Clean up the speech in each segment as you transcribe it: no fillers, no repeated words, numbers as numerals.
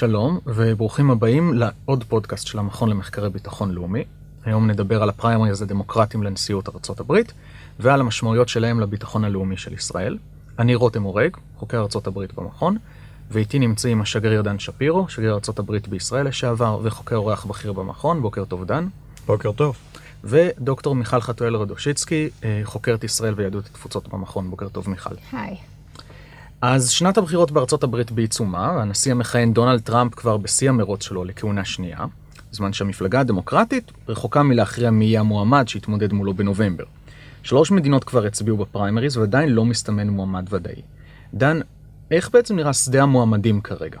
שלום וברוכים הבאים לעוד פודקאסט של המכון למחקרי ביטחון לאומי. היום נדבר על הפריימריז הדמוקרטיים לנשיאות ארצות הברית ועל המשמעויות שלהם לביטחון הלאומי של ישראל. אני רותם אורג, חוקר ארצות הברית במכון, ואיתי נמצאים השגריר דן שפירו, שגריר ארצות הברית בישראל לשעבר וחוקר אורח בכיר במכון. בוקר טוב דן. בוקר טוב. ודוקטור מיכל חתואל רדושיצקי, חוקרת ישראל ויהדות התפוצות במכון. בוקר טוב מיכל. היי. אז שנת הבחירות בארצות הברית בעיצומה, הנשיא המכהן דונלד טראמפ כבר בשיא המרוץ שלו לכהונה שנייה, בזמן שהמפלגה הדמוקרטית רחוקה מלהכריע מי יהיה המועמד שהתמודד מולו בנובמבר. 3 מדינות כבר הצביעו בפריימריז ועדיין לא מסתמן מועמד ודאי. דן, איך בעצם נראה שדה המועמדים כרגע?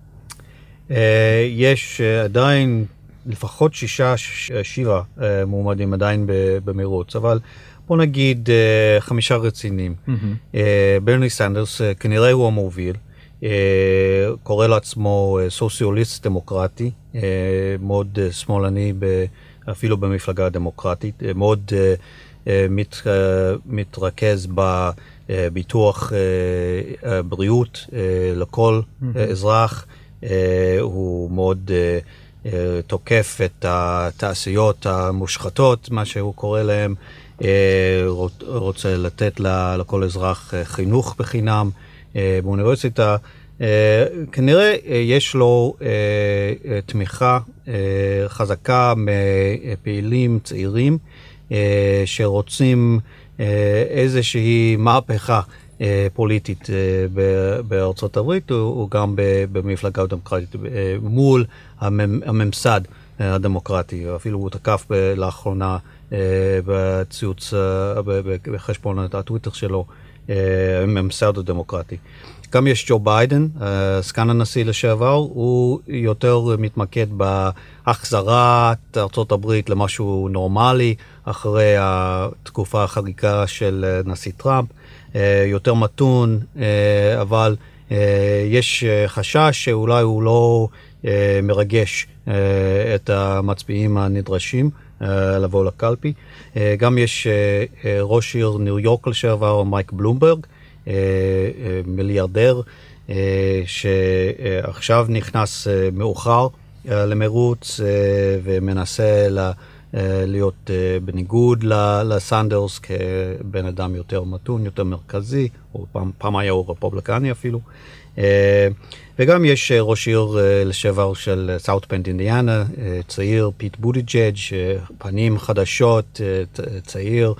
יש עדיין לפחות 6-7 מועמדים עדיין במרוץ, אבל בוא נגיד 5 רציניים. ברני סנדרס כנראה הוא המוביל, קורא לעצמו סוציאליסט דמוקרטי, מאוד שמאלני אפילו במפלגה הדמוקרטית, מאוד מתרכז בביטוח בריאות לכל אזרח, הוא מאוד תוקף את התעשיות המושחתות, מה שהוא קורא להם, רוצה לתת לכל אזרח חינוך בחינם באוניברסיטה. כנראה יש לו תמיכה חזקה מפעילים צעירים שרוצים איזושהי מהפכה פוליטית בארצות הברית, או גם במפלגה הדמוקרטית מול הממסד הדמוקרטי. אפילו הוא תקף לאחרונה בציוץ, בחשבון הטוויטר שלו, הממסד הדמוקרטי. גם יש ג'ו ביידן, סגן הנשיא לשעבר, הוא יותר מתמקד בהחזרת ארצות הברית למשהו נורמלי, אחרי התקופה החריגה של נשיא טראמפ, יותר מתון, אבל יש חשש שאולי הוא לא מרגש את המצביעים הנדרשים לבוא לקלפי. גם יש ראש עיר ניו יורק לשעבר, מייק בלומברג, מיליארדר, שעכשיו נכנס מאוחר למרוץ ומנסה להיות בניגוד לסנדרס כבן אדם יותר מתון, יותר מרכזי, או פעם היה הוא רפובליקני אפילו. וגם יש ראש עיר לשעבר של סאוט בנד אינדיאנה, צעיר, פיט בוטיג'אג', פנים חדשות, צעיר,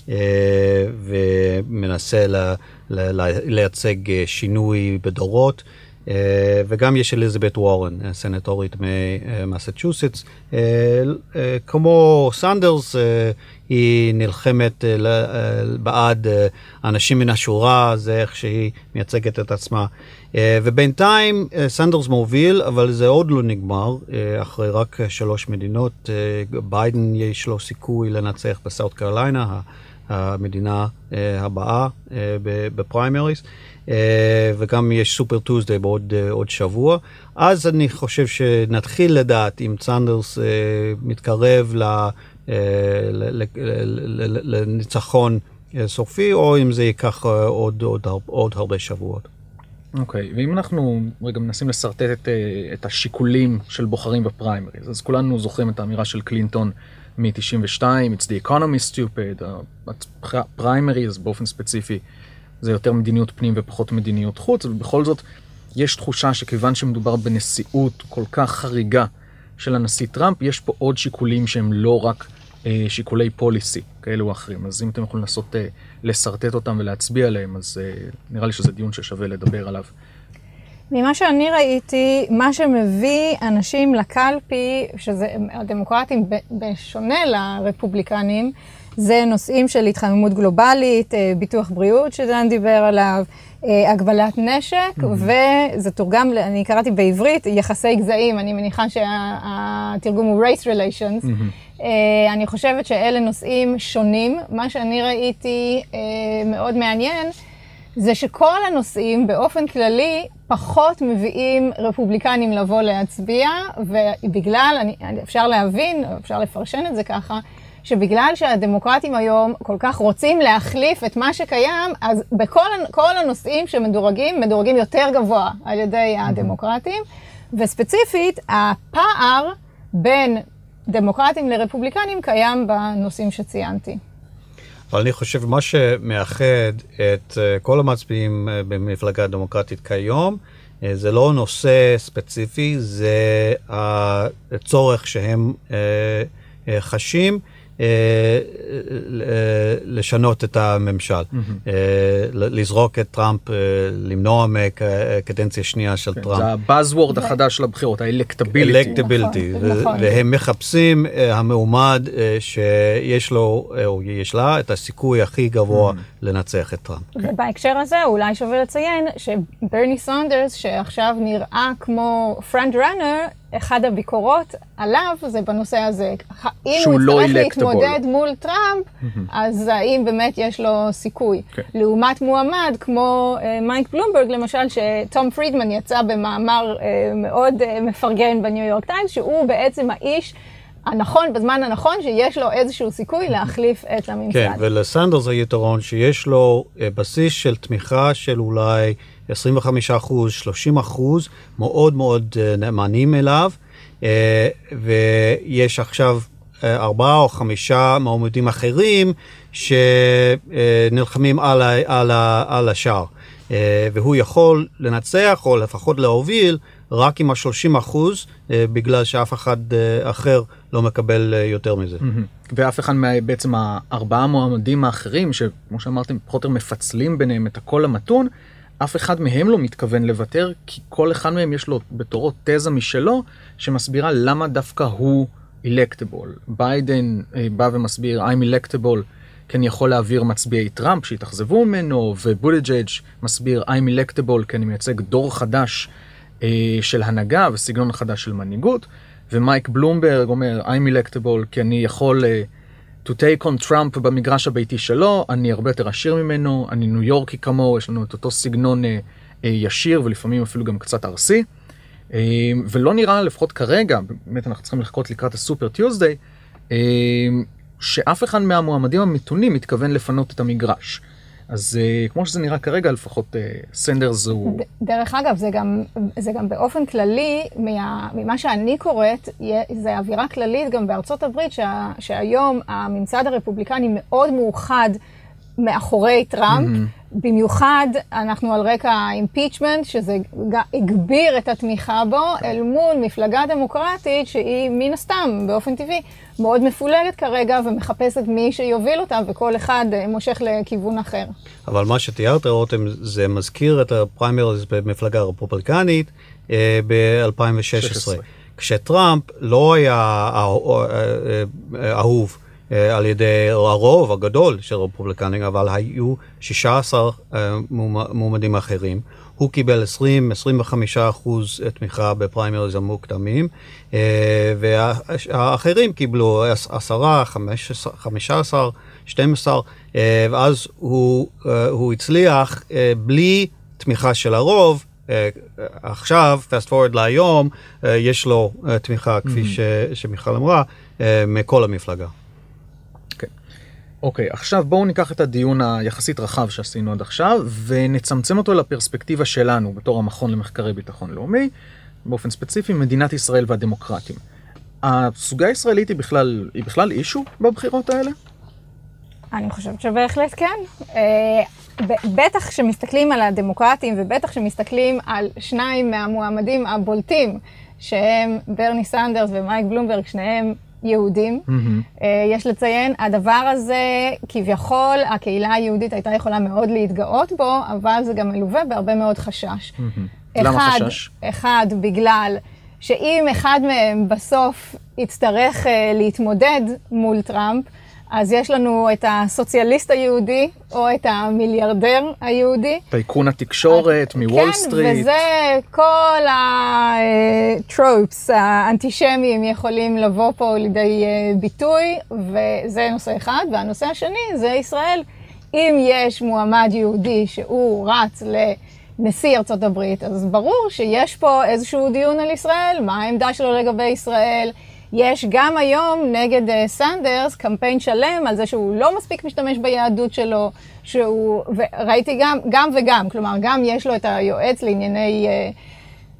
ומנסה לייצג שינוי בדורות. וגם יש אליזבת וורן, סנטורית ממסצ'וסטס. כמו סנדרס, היא נלחמת בעד אנשים מן השורה, זה איך שהיא מייצגת את עצמה. ובינתיים סנדרס מוביל, אבל זה עוד לא נגמר. אחרי רק 3 מדינות, ביידן יש לו סיכוי לנצח בסאוט קרוליינה, המדינה הבאה בפריימריז. וגם יש סופר טוזדיי בעוד שבוע. אז אני חושב שנתחיל לדעת אם סנדרס מתקרב לניצחון סופי, או אם זה ייקח עוד הרבה שבועות. אוקיי, ואם אנחנו רגע מנסים לסרטט את השיקולים של בוחרים בפריימריז, אז כולנו זוכרים את האמירה של קלינטון מ-92, It's the economy stupid, הפריימריז באופן ספציפי, זה יותר מדיניות פנים ופחות מדיניות חוץ, ובכל זאת יש תחושה שכיוון שמדובר בנשיאות כל כך חריגה של הנשיא טראמפ, יש פה עוד שיקולים שהם לא רק שיקולי פוליסי, כאלו או אחרים. אז אם אתם יכולים לנסות לסרטט אותם ולהצביע עליהם, אז נראה לי שזה דיון ששווה לדבר עליו. ממה שאני ראיתי, מה שמביא אנשים לקלפי, שזה הדמוקרטים בשונה לרפובליקנים, זה נושאים של התחממות גלובלית, ביטוח בריאות שדן דיבר עליו, הגבלת נשק, וזה תורגם, אני קראתי בעברית, יחסי גזעים, אני מניחה שהתרגום הוא race relations. אני חושבת שאלה נושאים שונים. מה שאני ראיתי מאוד מעניין, זה שכל הנושאים באופן כללי פחות מביאים רפובליקנים לבוא להצביע, ובגלל, אפשר להבין, אפשר לפרשן את זה ככה, שבגלל שהדמוקרטים היום כל כך רוצים להחליף את מה שקיים, אז בכל הנושאים שמדורגים, מדורגים יותר גבוה על ידי הדמוקרטים, וספציפית, הפער בין דמוקרטים לרפובליקנים קיים בנושאים שציינתי. אבל אני חושב מה שמאחד את כל המצביעים במפלגה הדמוקרטית כיום, זה לא נושא ספציפי, זה הצורך שהם חשים לשנות את הממשל, לזרוק את טראמפ, למנוע מקדנציה שנייה של טראמפ. זה הבאזוורד החדש של הבחירות, האלקטביליטי. והם מחפשים המועמד שיש לו או יש לה את הסיכוי הכי גבוה לנצח את טראמפ. ובהקשר הזה אולי שווה לציין שברני סנדרס, שעכשיו נראה כמו פרנט ראנר, אחד הביקורות עליו זה בנושא הזה. אם הוא יצטרך להתמודד מול טראמפ, אז האם באמת יש לו סיכוי. לעומת מועמד כמו מייק בלומברג, למשל, שטום פרידמן יצא במאמר מאוד מפרגן בניו יורק טיימס, שהוא בעצם האיש הנכון, בזמן הנכון, שיש לו איזשהו סיכוי להחליף את הממסד. כן, ולסנדרס היתרון שיש לו בסיס של תמיכה של אולי 25%, 30%, מאוד מאוד נאמנים אליו, ויש עכשיו 4 או 5 מועמדים אחרים שנלחמים על השאר. והוא יכול לנצח או לפחות להוביל רק עם 30%, בגלל שאף אחד אחר לא מקבל יותר מזה. ואף אחד בעצם 4 מועמדים האחרים, שכמו שאמרתם, פחות או יותר מפצלים ביניהם את הקול המתון, אף אחד מהם לא מתכוון לוותר, כי כל אחד מהם יש לו בתורו תזה משלו, שמסבירה למה דווקא הוא electable. ביידן בא ומסביר, I'm electable, כי אני יכול להעביר מצביעי טראמפ שהתאכזבו ממנו, ובוטג'אג' מסביר, I'm electable, כי אני מייצג דור חדש של הנהגה וסגנון חדש של מנהיגות, ומייק בלומברג אומר, I'm electable, כי אני יכול to take on Trump במגרש הביתי שלו, אני הרבה יותר עשיר ממנו, אני ניו יורקי כמוהו, יש לנו את אותו סגנון ישיר, ולפעמים אפילו גם קצת ארסי, ולא נראה, לפחות כרגע, באמת אנחנו צריכים לחכות לקראת הסופר טיוזדיי, שאף אחד מהמועמדים המתונים מתכוון לפנות את המגרש. אז כמו שזה נראה כרגע, לפחות סנדרס הוא... דרך אגב, זה גם באופן כללי, ממה שאני קוראת, זה אווירה כללית גם בארצות הברית, שהיום הממסד הרפובליקני מאוד מאוחד מאחורי טראמפ, במיוחד אנחנו על רקע האימפיצ'מנט, שזה הגביר את התמיכה בו, אל מול מפלגה דמוקרטית שהיא מן הסתם, באופן טבעי, מאוד מפולגת כרגע ומחפשת מי שיוביל אותה, וכל אחד מושך לכיוון אחר. אבל מה שתיארת, רותם, זה מזכיר את הפריימריז במפלגה הרפובליקנית ב-2016. כשטראמפ לא היה אהוב על ידי הרוב הגדול של הרפובליקנים, אבל היו 16 מועמדים אחרים. הוא קיבל 20-25% תמיכה בפריימריז המוקדמים, והאחרים קיבלו 10, 15, 12, ואז הוא הצליח בלי תמיכה של הרוב. עכשיו, fast forward להיום, יש לו תמיכה, כפי שמיכל אמרה, מכל המפלגה. אוקיי, עכשיו בואו ניקח את הדיון היחסית רחב שעשינו עד עכשיו, ונצמצם אותו לפרספקטיבה שלנו, בתור המכון למחקרי ביטחון לאומי, באופן ספציפי, מדינת ישראל והדמוקרטים. הסוגיה הישראלית היא בכלל אישו בבחירות האלה? אני חושבת שבהחלט כן. בטח כשמסתכלים על הדמוקרטים, ובטח כשמסתכלים על 2 מהמועמדים הבולטים, שהם ברני סנדרס ומייק בלומברג, שניהם יהודים. יש לציין, הדבר הזה, כביכול, הקהילה היהודית הייתה יכולה מאוד להתגאות בו, אבל זה גם מלווה בהרבה מאוד חשש. למה חשש? אחד, בגלל שאם אחד מהם בסוף יצטרך להתמודד מול טראמפ, אז יש לנו את הסוציאליסט היהודי, או את המיליארדר היהודי. טייקון התקשורת, מוול סטריט. כן, וזה כל הטרופס האנטישמיים יכולים לבוא פה לידי ביטוי, וזה נושא אחד. והנושא השני זה ישראל. אם יש מועמד יהודי שהוא רץ לנשיא ארצות הברית, אז ברור שיש פה איזשהו דיון על ישראל, מה העמדה שלו לגבי ישראל. יש גם היום נגד סנדרס קמפיין שלם על זה שהוא לא מספיק משתמש ביהדות שלו, וראיתי גם וגם, כלומר גם יש לו את היועץ לענייני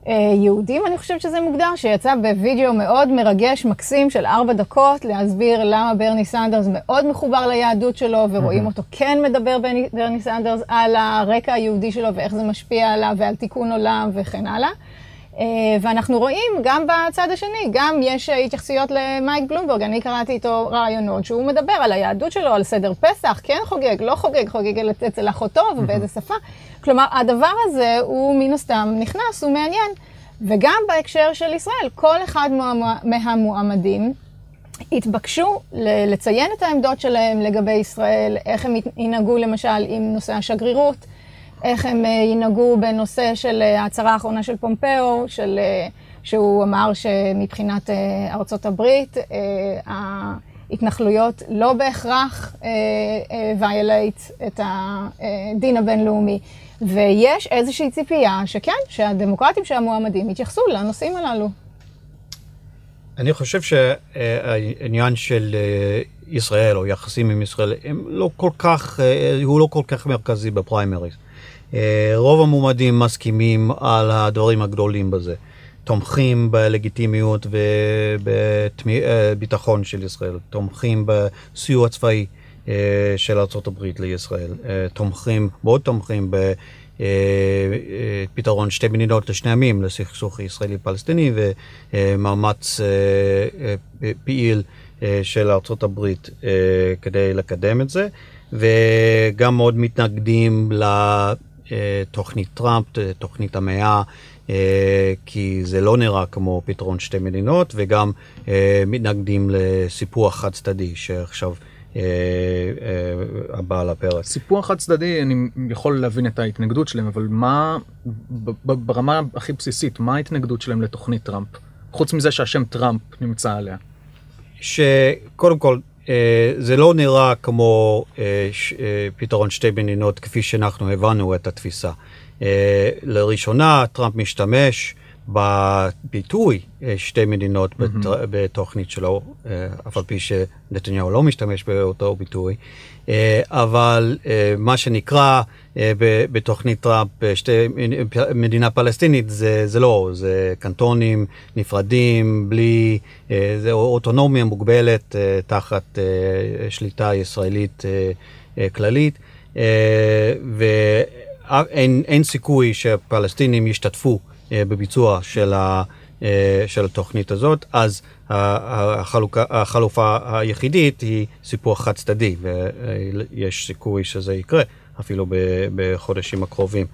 יהודים, אני חושבת שזה מוגדר, שיצא בווידאו מאוד מרגש, מקסים של 4 דקות, להסביר למה ברני סנדרס מאוד מחובר ליהדות שלו, ורואים אותו כן מדבר ברני סנדרס על הרקע היהודי שלו, ואיך זה משפיע עליו, ועל תיקון עולם וכן הלאה. ואנחנו רואים גם בצד השני, גם יש התייחסויות למייק בלומברג, אני קראתי איתו רעיונות שהוא מדבר על היהדות שלו, על סדר פסח, כן חוגג, לא חוגג, חוגג אצל אחותו ובאיזה שפה. כלומר, הדבר הזה הוא מן הסתם נכנס, הוא מעניין. וגם בהקשר של ישראל, כל אחד מהמועמדים התבקשו לציין את העמדות שלהם לגבי ישראל, איך הם ינהגו למשל עם נושא השגרירות, איך הם ינהגו בנושא של ההצהרה האחרונה של פומפאו, שהוא אמר שמבחינת ארצות הברית, ההתנחלויות לא בהכרח violate את הדין הבינלאומי. ויש איזושהי ציפייה שכן, שהדמוקרטים שהמועמדים יתייחסו לנושאים הללו. אני חושב שהעניין של ישראל או יחסים עם ישראל הוא לא כל כך מרכזי בפריימריז. רוב המועמדים מסכימים על הדברים הגדולים בזה. תומכים בלגיטימיות ובביטחון של ישראל, תומכים בסיוע צבאי של ארצות הברית לישראל, מאוד תומכים בפתרון 2 מדינות לשני עמים לסכסוך ישראלי-פלסטיני ומאמץ פעיל של ארצות הברית כדי לקדם את זה, וגם מאוד מתנגדים לתוכנית טראמפ, תוכנית המאה, כי זה לא נראה כמו פתרון 2 מדינות, וגם מתנגדים לסיפוח חד צדדי שעכשיו הבא על הפרק. סיפוח חד צדדי, אני יכול להבין את ההתנגדות שלהם, אבל מה, ברמה הכי בסיסית, מה ההתנגדות שלהם לתוכנית טראמפ? חוץ מזה שהשם טראמפ נמצא עליה. שקודם כל, זה לא נראה כמו פתרון 2 מדינות כפי שאנחנו הבנו את התפיסה. לראשונה, טראמפ משתמש בביטוי 2 מדינות בתוכנית שלו, אף על פי שנתניהו לא משתמש באותו ביטוי, אבל מה שנקרא בתוכנית טראמפ מדינה פלסטינית זה לא, זה קנטונים נפרדים, בלי, זה אוטונומיה מוגבלת תחת שליטה ישראלית כללית, ואין סיכוי שפלסטינים ישתתפו בביצוע של התוכנית הזאת, אז החלופה היחידית היא סיפוח חד צדדי, ויש סיכוי שזה יקרה אפילו בחודשים הקרובים.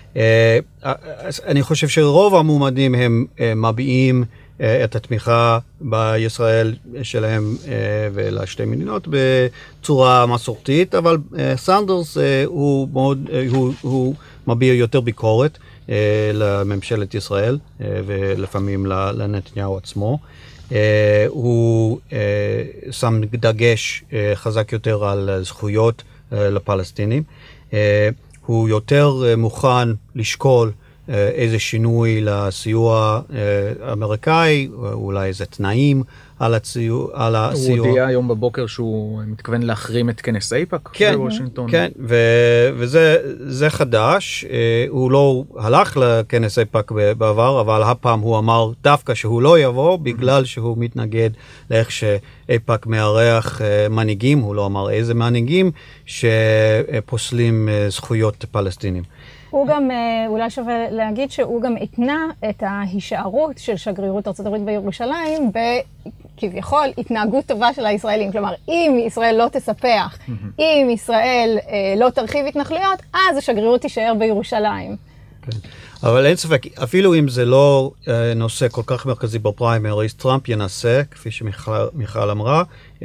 אני חושב שרוב המועמדים הם מביעים את התמיכה בישראל שלהם ולשתי מדינות בצורה מסורתית, אבל סנדרס הוא מביע יותר ביקורת לממשלת ישראל ולפעמים לנתניהו עצמו. הוא שם דגש חזק יותר על זכויות לפלסטינים. הוא יותר מוכן לשקול איזה שינוי לסיוע האמריקאי, אולי איזה תנאים על הסיוע. הוא הודיע היום בבוקר שהוא מתכוון להחרים את כנס אייפאק בוושינגטון. כן, וזה חדש. הוא לא הלך לכנס אייפאק בעבר, אבל הפעם הוא אמר דווקא שהוא לא יבוא, בגלל שהוא מתנגד לאיך שאייפאק מארח מנהיגים, הוא לא אמר איזה מנהיגים, שפוסלים זכויות פלסטינים. הוא גם, אולי שווה להגיד שהוא גם התנה את ההישארות של שגרירות ארצות הברית בירושלים בכביכול התנהגות טובה של הישראלים. כלומר, אם ישראל לא תספח, אם ישראל לא תרחיב התנחלויות, אז השגרירות תישאר בירושלים. כן. אבל אין ספק, אפילו אם זה לא נושא כל כך מרכזי בפריימריז, טראמפ ינסה, כפי שמיכל אמרה,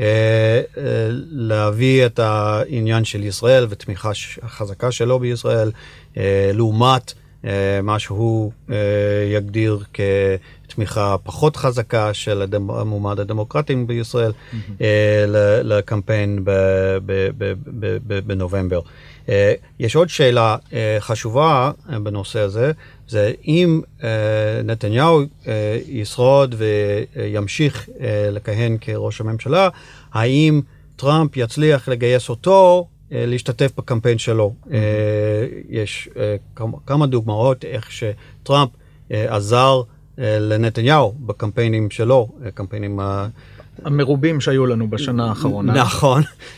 להביא את העניין של ישראל ותמיכה החזקה שלו בישראל, לעומת מה שהוא יגדיר כתמיכה פחות חזקה של המועמד הדמוקרטים בישראל, לקמפיין בנובמבר. יש עוד שאלה חשובה בנושא הזה, זה אם נתניהו ישרוד וימשיך לכהן כראש הממשלה, האם טראמפ יצליח לגייס אותו להשתתף בקמפיין שלו. יש כמה דוגמאות איך שטראמפ עזר לנתניהו בקמפיינים שלו, קמפיינים המרובים שהיו לנו בשנה האחרונה. נכון,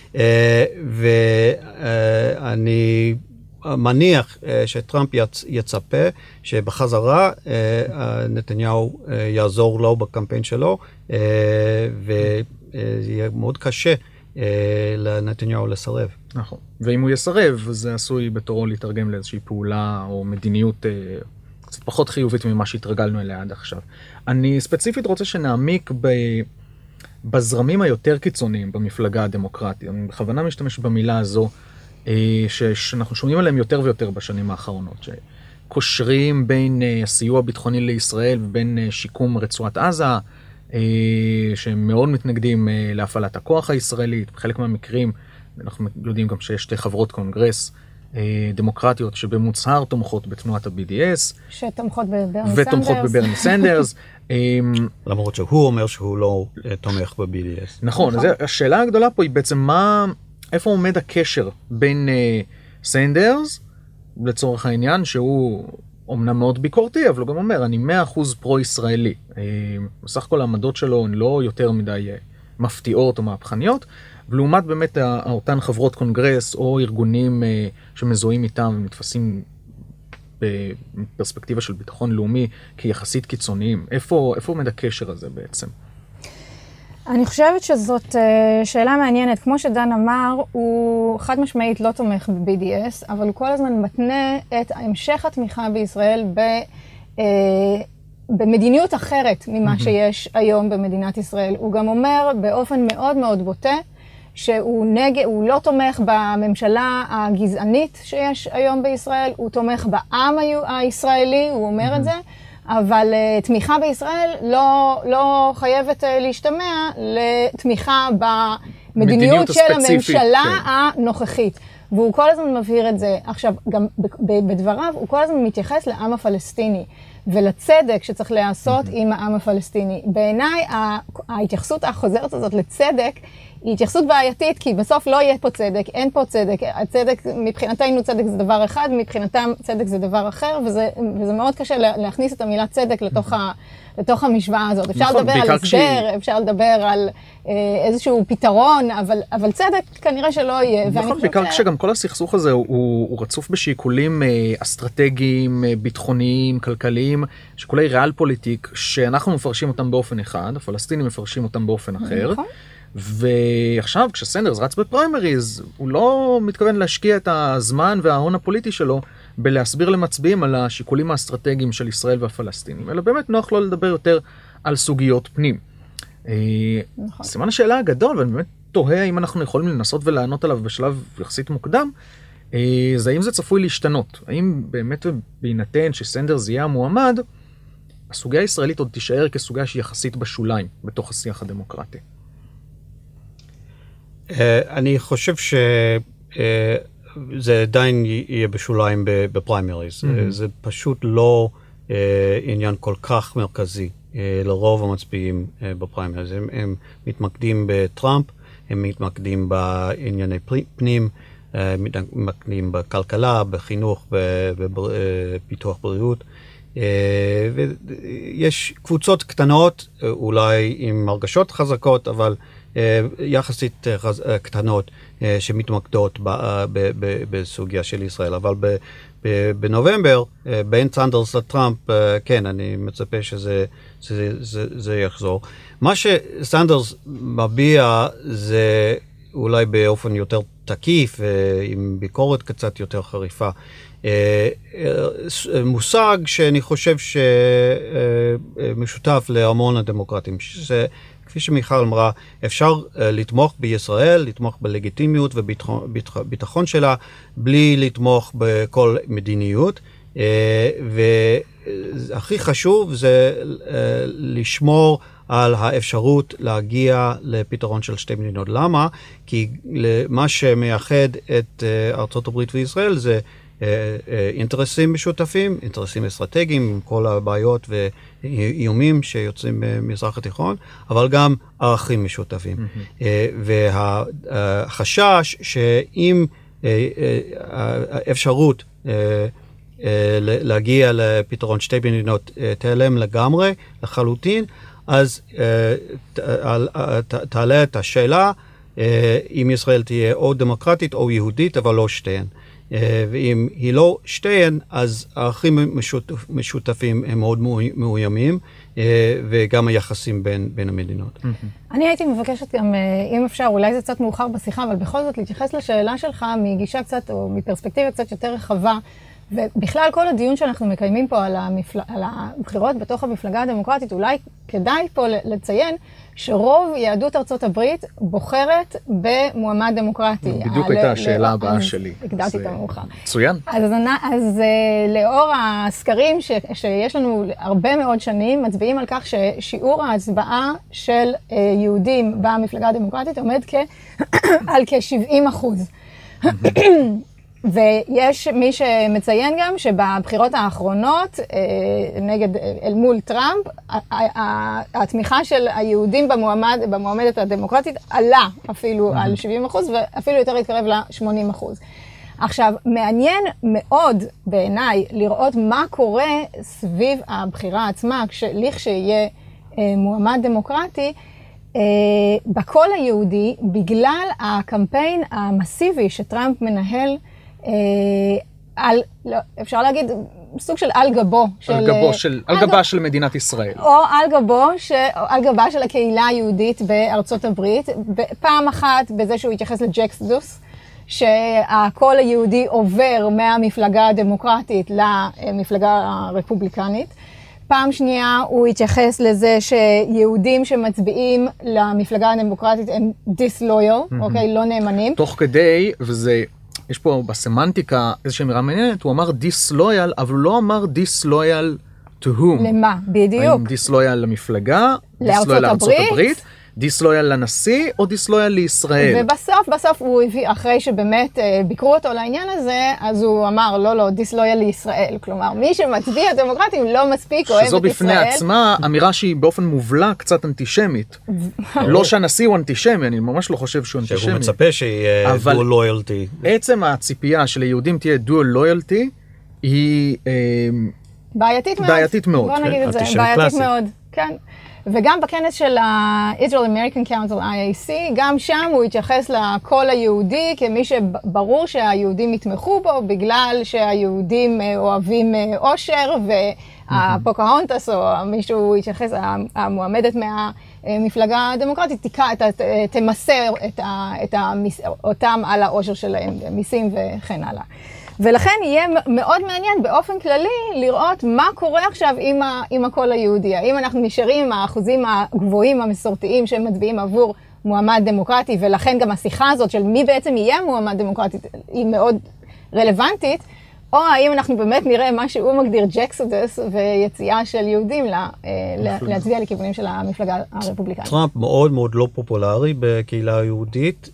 ואני מניח שטראמפ יצפה שבחזרה נתניהו יעזור לו בקמפיין שלו, ויהיה מאוד קשה לנתניהו לסרב. נכון, ואם הוא יסרב, זה עשוי בתורו להתרגם לאיזושהי פעולה או מדיניות קצת פחות חיובית ממה שהתרגלנו אליה עד עכשיו. אני ספציפית רוצה שנעמיק בזרמים היותר קיצוניים במפלגה הדמוקרטית. אני בכוונה משתמש במילה הזו, שאנחנו שומעים עליהם יותר ויותר בשנים האחרונות, שקושרים בין הסיוע הביטחוני לישראל ובין שיקום רצועת עזה, שהם מאוד מתנגדים להפעלת הכוח הישראלית. בחלק מהמקרים אנחנו יודעים גם שיש שתי חברות קונגרס דמוקרטיות שבמוצהר תומכות בתנועת ה-BDS. שתומכות בברני סנדרס. ותומכות בברני סנדרס. למרות שהוא אומר שהוא לא תומך ב-BDS. נכון, השאלה הגדולה פה היא בעצם איפה עומד הקשר בין סנדרס, לצורך העניין, שהוא אומנם מאוד ביקורתי, אבל הוא גם אומר, אני 100% פרו-ישראלי. בסך הכל העמדות שלו הן לא יותר מדי מפתיעות או מהפכניות, ולעומת באמת אותן חברות קונגרס או ארגונים שמזוהים איתם ומתפסים בפרספקטיבה של ביטחון לאומי כיחסית קיצוניים. איפה עומד הקשר הזה בעצם? אני חושבת שזאת שאלה מעניינת. כמו שדן אמר, הוא חד משמעית לא תומך ב-BDS, אבל הוא כל הזמן מתנה את המשך התמיכה בישראל במדיניות אחרת ממה שיש היום במדינת ישראל. הוא גם אומר באופן מאוד מאוד בוטה, שהוא לא תומך בממשלה הגזענית שיש היום בישראל, הוא תומך בעם הישראלי, הוא אומר את זה, אבל תמיכה בישראל לא חייבת להשתמע לתמיכה במדיניות של הממשלה הנוכחית. והוא כל הזמן מבהיר את זה. עכשיו, גם בדבריו, הוא כל הזמן מתייחס לעם הפלסטיני, ולצדק שצריך לעשות עם העם הפלסטיני. בעיניי, ההתייחסות החוזרת הזאת לצדק, היא התייחסות בעייתית, כי בסוף לא יהיה פה צדק, אין פה צדק. הצדק, מבחינתנו צדק זה דבר אחד, מבחינתם צדק זה דבר אחר, וזה מאוד קשה להכניס את המילה צדק לתוך המשוואה הזאת. אפשר לדבר על הסבר, אפשר לדבר על איזשהו פתרון, אבל צדק כנראה שלא יהיה. נכון, בעיקר כשגם כל הסכסוך הזה הוא רצוף בשיקולים אסטרטגיים, ביטחוניים, כלכליים, שיקולי ריאל פוליטיק, שאנחנו מפרשים אותם באופן אחד, הפלסטינים מפרשים אותם באופן אחר. נכון. ועכשיו, כשסנדרס רץ בפריימריז, הוא לא מתכוון להשקיע את הזמן וההון הפוליטי שלו בלהסביר למצביעים על השיקולים האסטרטגיים של ישראל והפלסטינים, אלא באמת נוח לו לדבר יותר על סוגיות פנים. נכון. סימן השאלה הגדול, ואני באמת תוהה אם אנחנו יכולים לנסות ולענות עליו בשלב יחסית מוקדם, זה האם זה צפוי להשתנות. האם באמת בהינתן שסנדרס יהיה המועמד, הסוגיה הישראלית עוד תישאר כסוגיה שהיא יחסית בשוליים בתוך השיח הדמוקרטי. אני חושב שזה עדיין יהיה בשוליים בפריימריז. זה פשוט לא עניין כל כך מרכזי לרוב המצביעים בפריימריז. הם מתמקדים בטראמפ, הם מתמקדים בענייני פנים, מתמקדים בכלכלה, בחינוך, בפיתוח בריאות. ויש קבוצות קטנות, אולי עם הרגשות חזקות, אבל יחסית קטנות שמתמקדות בסוגיה של ישראל. אבל בנובמבר, בין סנדרס לטראמפ, כן, אני מצפה שזה יחזור. מה שסנדרס מביע זה אולי באופן יותר תקיף, עם ביקורת קצת יותר חריפה. מושג שאני חושב שמשותף להמון הדמוקרטים, כפי שמיכל אמרה, אפשר לתמוך בישראל, לתמוך בלגיטימיות וביטחון שלה, בלי לתמוך בכל מדיניות, והכי חשוב זה לשמור על האפשרות להגיע לפתרון של שתי מדינות. למה? כי מה שמייחד את ארצות הברית וישראל זה אינטרסים משותפים, אינטרסים אסטרטגיים, עם כל הבעיות ואיומים שיוצאים במזרח התיכון, אבל גם ערכים משותפים. והחשש שאם האפשרות להגיע לפתרון שתי מדינות תיעלם לגמרי, לחלוטין, אז תעלה את השאלה אם ישראל תהיה או דמוקרטית או יהודית, אבל לא שתיהן. ואם היא לא שתיהן, אז הערכים משותפים הם מאוד מאוימים, וגם היחסים בין המדינות. אני הייתי מבקשת גם, אם אפשר, אולי זה קצת מאוחר בשיחה, אבל בכל זאת להתייחס לשאלה שלך מגישה קצת, או מפרספקטיבה קצת יותר רחבה, ובכלל כל הדיון שאנחנו מקיימים פה על הבחירות בתוך המפלגה הדמוקרטית, אולי כדאי פה לציין שרוב יהדות ארצות הברית בוחרת במועמד דמוקרטי. בדיוק הייתה השאלה הבאה שלי. הקדמתי את המאוחר. מצוין. אז לאור הסקרים שיש לנו הרבה מאוד שנים, מצביעים על כך ששיעור ההצבעה של יהודים במפלגה הדמוקרטית עומד על כ-70%. ויש מי שמציין גם שבבחירות האחרונות, אל מול טראמפ, התמיכה של היהודים במועמדת הדמוקרטית עלה אפילו על 70%, ואפילו יותר התקרב ל-80%. עכשיו, מעניין מאוד בעיניי לראות מה קורה סביב הבחירה עצמה, לכשיהיה מועמד דמוקרטי, בקול היהודי, בגלל הקמפיין המסיבי שטראמפ מנהל, אפשר להגיד, סוג של על גבו. על גבה של מדינת ישראל. או על גבה של הקהילה היהודית בארצות הברית, פעם אחת בזה שהוא התייחס לג'קסדוס, שהקול היהודי עובר מהמפלגה הדמוקרטית למפלגה הרפובליקנית. פעם שנייה הוא התייחס לזה שיהודים שמצביעים למפלגה הדמוקרטית הם disloyal, אוקיי, לא נאמנים. תוך כדי, יש פה בסמנטיקה איזושהי אמירה מעניינת, הוא אמר disloyal, אבל הוא לא אמר disloyal to whom. למה? בדיוק. האם disloyal למפלגה, disloyal לארצות הברית, disloyal לנשיא, או disloyal לישראל. ובסוף הוא הביא, אחרי שבאמת ביקרו אותו לעניין הזה, אז הוא אמר, לא, disloyal לישראל. כלומר, מי שמצביע דמוקרטים לא מספיק אוהב את ישראל. שזו בפני עצמה אמירה שהיא באופן מובלע קצת אנטישמית. לא שהנשיא הוא אנטישמי, אני ממש לא חושב שהוא אנטישמי. שהוא מצפה שיהיה dual loyalty. עצם הציפייה שליהודים תהיה dual loyalty, היא בעייתית מאוד. בוא נגיד את זה, בעייתית מאוד, כן. וגם בכנס של ה-Israel American Council IAC, גם שם הוא התייחס לקול היהודי כמי שברור שהיהודים יתמכו בו, בגלל שהיהודים אוהבים אושר, והפוקהונטס, או מישהו התייחס, המועמדת מהמפלגה הדמוקרטית, תמסר אותם על האושר שלהם, מיסים וכן הלאה. ולכן יהיה מאוד מעניין באופן כללי לראות מה קורה עכשיו עם הקול היהודי. האם אנחנו נשארים עם האחוזים הגבוהים המסורתיים שהם מצביעים עבור מועמד דמוקרטי, ולכן גם השיחה הזאת של מי בעצם יהיה מועמד דמוקרטי היא מאוד רלוונטית, או האם אנחנו באמת נראה מה שהוא מגדיר ג'קסודוס ויציאה של יהודים להצביע לכיוונים של המפלגה הרפובליקנית. טראמפ מאוד מאוד לא פופולרי בקהילה היהודית,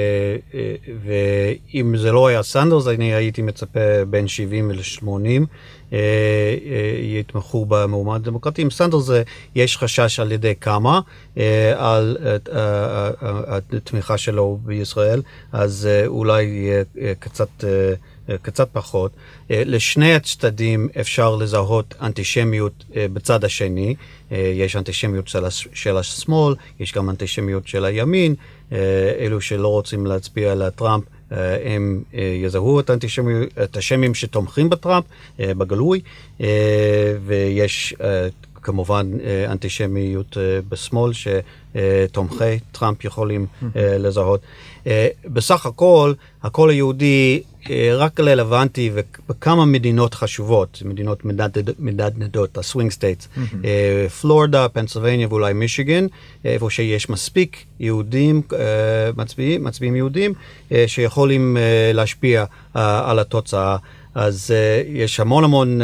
ואם זה לא היה סנדרס, אני הייתי מצפה בין 70 ל-80, יתמכו במועמד דמוקרטי. עם סנדרס יש חשש על ידי כמה על התמיכה שלו בישראל, אז אולי יהיה קצת פחות. לשני הצדדים אפשר לזהות אנטישמיות בצד השני. יש אנטישמיות של השמאל, יש גם אנטישמיות של הימין. אלו שלא רוצים להצביע לטראמפ, הם יזהו את האנטישמים שתומכים בטראמפ בגלוי, ויש כמובן אנטישמיות בשמאל שתומכי טראמפ יכולים לזהות. בסך הכל, הקול היהודי רק רלוונטי בכמה מדינות חשובות, מדינות מדדנדות, הסווינג סטייטס, פלורידה, פנסילבניה ואולי מישיגן, איפה שיש מספיק יהודים, מצביעים יהודים, שיכולים להשפיע על התוצאה. אז יש המון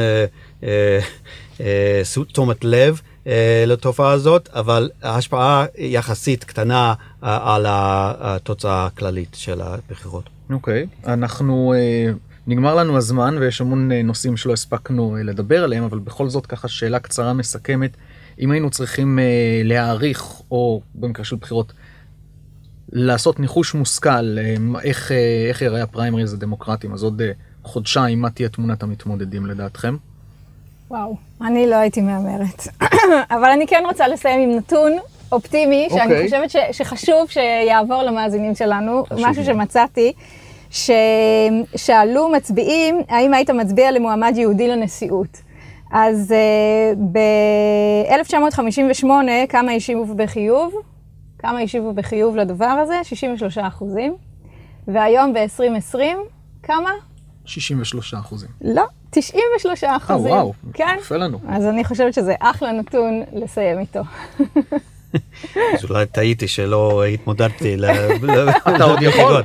תשומת לב לתופעה הזאת, אבל ההשפעה יחסית קטנה על התוצאה הכללית של הבחירות. אוקיי, נגמר לנו הזמן ויש המון נושאים שלא הספקנו לדבר עליהם, אבל בכל זאת ככה שאלה קצרה מסכמת, אם היינו צריכים להעריך, או במקרה של בחירות, לעשות ניחוש מושכל, איך יראה הפריימריז הדמוקרטיים, אז עוד חודשיים, מה תהיה תמונת המתמודדים לדעתכם? וואו, אני לא הייתי מאמרת. אבל אני כן רוצה לסיים עם נתון אופטימי, שאני חושבת שחשוב שיעבור למאזינים שלנו, משהו שמצאתי, ששאלו מצביעים, האם היית מצביע למועמד יהודי לנשיאות. אז ב-1958 כמה השיבו בחיוב? כמה השיבו בחיוב לדבר הזה? 63%. והיום ב-2020, כמה? 63%. לא, 93%. וואו, כן? יפה לנו. אז אני חושבת שזה אחלה נתון לסיים איתו. אז אולי טעיתי שלא התמודדתי. אתה עוד יכול.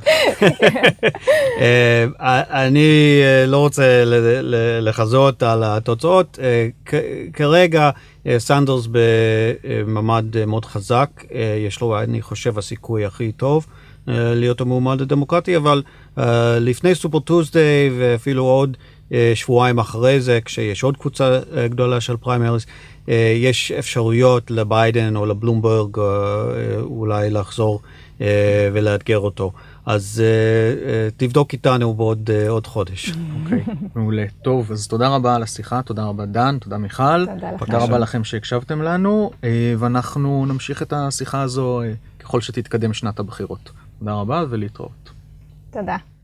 אני לא רוצה לחזות על התוצאות. כרגע סנדרס במעמד מאוד חזק. יש לו, אני חושב, הסיכוי הכי טוב להיות המועמד הדמוקרטי, אבל לפני סופר טוסדיי ואפילו עוד שבועיים אחרי זה, כשיש עוד קבוצה גדולה של פריימריז, יש אפשרויות לביידן או לבלומברג אולי לחזור ולאתגר אותו. אז תבדוק איתנו בעוד חודש. אוקיי, מעולה. טוב, אז תודה רבה על השיחה, תודה רבה דן, תודה מיכל. תודה רבה לכם שהקשבתם לנו, ואנחנו נמשיך את השיחה הזו ככל שתתקדם שנת הבחירות. תודה רבה ולהתראות. תודה.